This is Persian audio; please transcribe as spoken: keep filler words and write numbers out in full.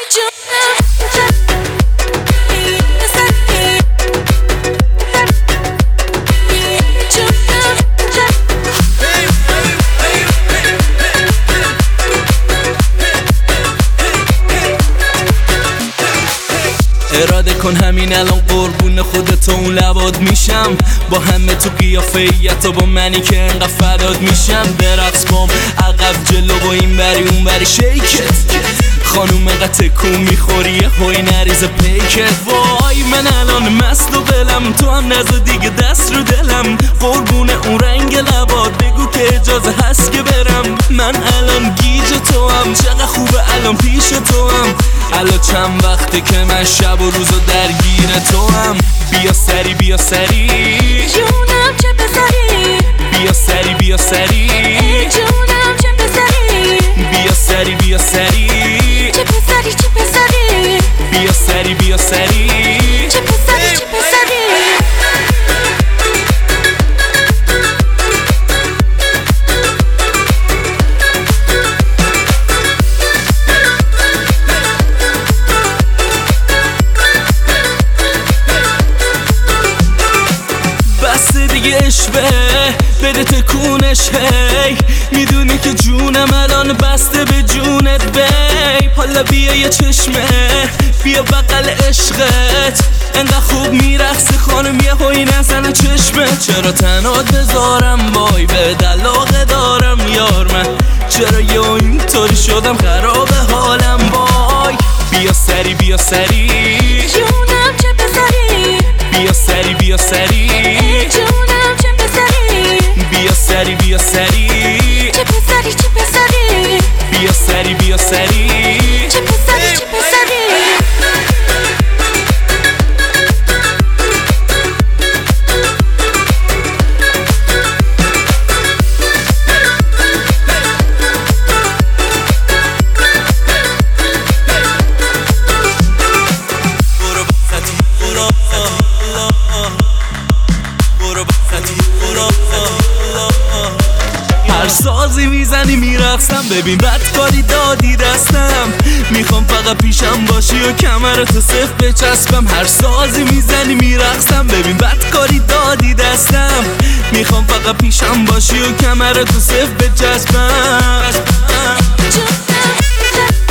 اراده کن همین الان قربون خودت و اون لبات میشم، با همه تو قیافیت و با منی که انقدر فدات میشم. برقص بام عقب جلو و این بری اون بری شیکت، خانوم انقدر تکون میخوری هوی نریز پیکت. وای من الان مست و قلم، تو هم نزا دیگه دست رو دلم، قربون اون رنگ لبات بگو که اجازه هست که برم. من الان گیج تو هم، چقدر خوبه الان پیش تو هم، الان چند وقته که من شب و روزو درگیر تو هم. بیا سری بیا سری جونم چه پسری، بیا سری بیا سری جونم چه پسری، بیا سری بیا سری چه پسری چه پسری، بیا سری بیا سری چه پسری چه پسری. اشبه بده تکونش هی، میدونی که جونم الان بسته به جونت بی. حالا بیا یه چشمه بیا بغل عشقت، انقدر خوب میرقصی خانم یه هوی نزنه چشمه. چرا تنات بذارم وای به علاقه دارم یار من، چرا یه اینطوری شدم خراب حالم وای. بیا سری بیا سری جونم چه پسری، بیا سری بیا سری جونم چه پسری، بیا سری بیا سری چه پسری چه پسری، بیا سری بیا سری چه پسری چه پسری. هر سازی میزنی میرقصم، ببین بدکاری دادی دستم، میخوام فقط پیشم باشی و کمرتو صف بچسبم. هر سازی میزنی میرقصم، ببین بدکاری دادی دستم، میخوام فقط پیشم باشی و کمرتو صف بچسبم. جونم